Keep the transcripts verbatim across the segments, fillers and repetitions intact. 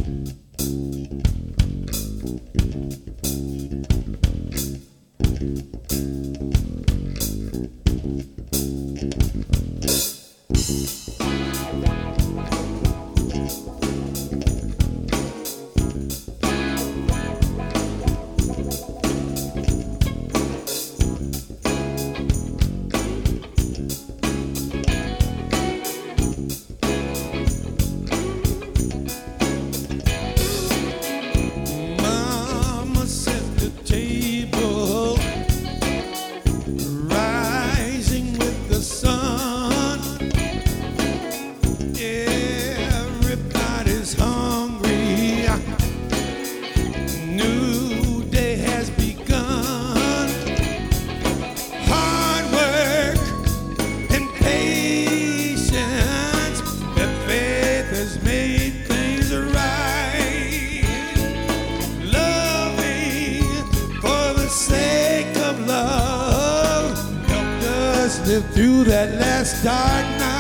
Through that last dark night.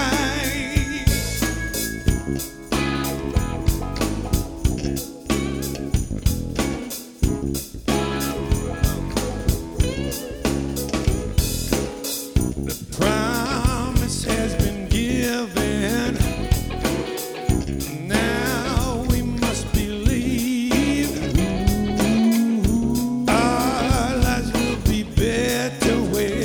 The promise has been given. Now we must believe our lives will be better with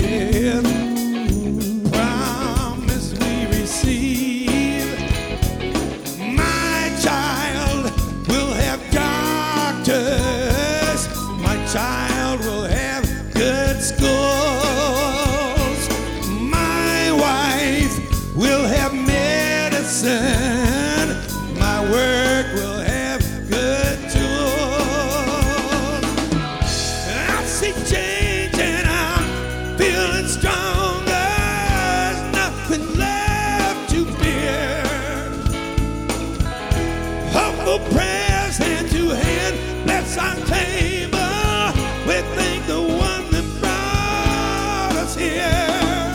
child will have good schools. My wife will have medicine. My work will have good tools. I see change and I'm feeling stronger. There's nothing left to fear. Hopeful prayers hand to hand. Let's untain. We thank the one that brought us here.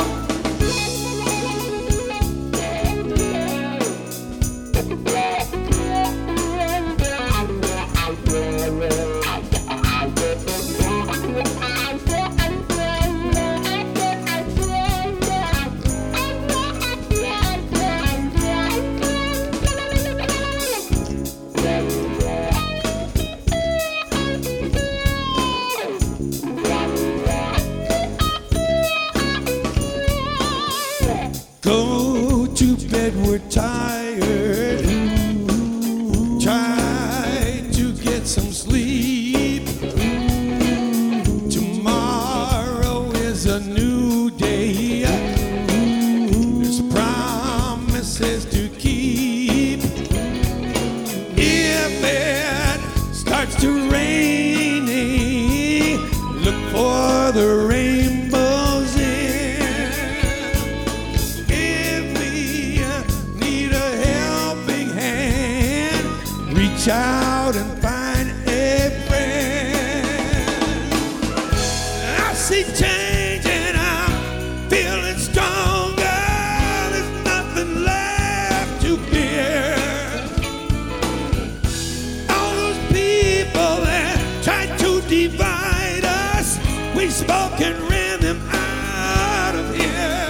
Go to bed, we're tired. Try to get some sleep. Tomorrow is a new day. There's promises to keep. If it starts to rain, look for the rainbows in. Reach out and find a friend. I see change and I'm feeling stronger. There's nothing left to fear. All those people that tried to divide us, we spoke and ran them out of here.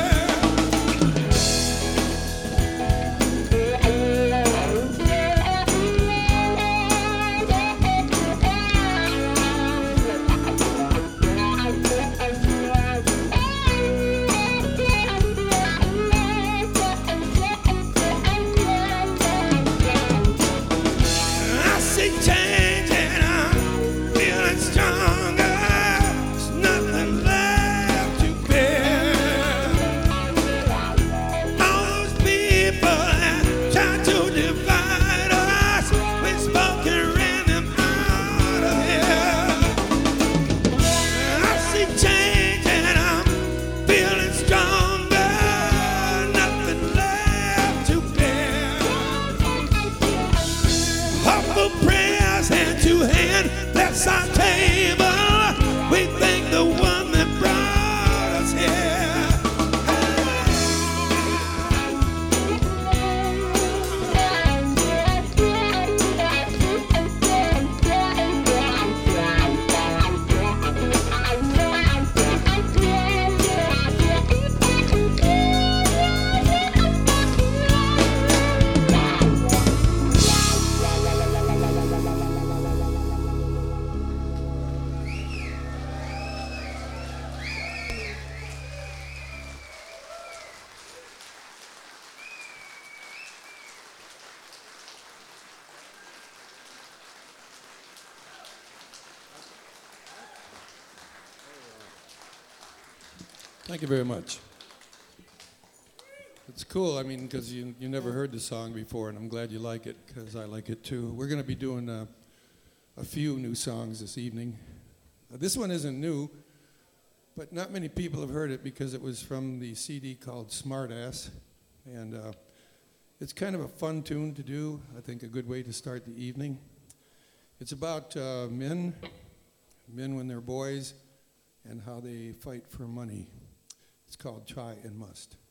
Change and I'm feeling stronger. There's nothing left to fear. All those people that tried to divide us, we spoke and ran them out of here. I see change and I'm feeling stronger. Nothing left to fear. Hopeful prayers hand to hand, that's our table. We thank the one that brought us here. Thank you very much. It's cool, I mean, because you, you never heard the song before, and I'm glad you like it, because I like it too. We're going to be doing a, a few new songs this evening. Uh, this one isn't new, but not many people have heard it because it was from the C D called Smartass, and uh, it's kind of a fun tune to do, I think a good way to start the evening. It's about uh, men, men when they're boys, and how they fight for money. It's called Try and Must.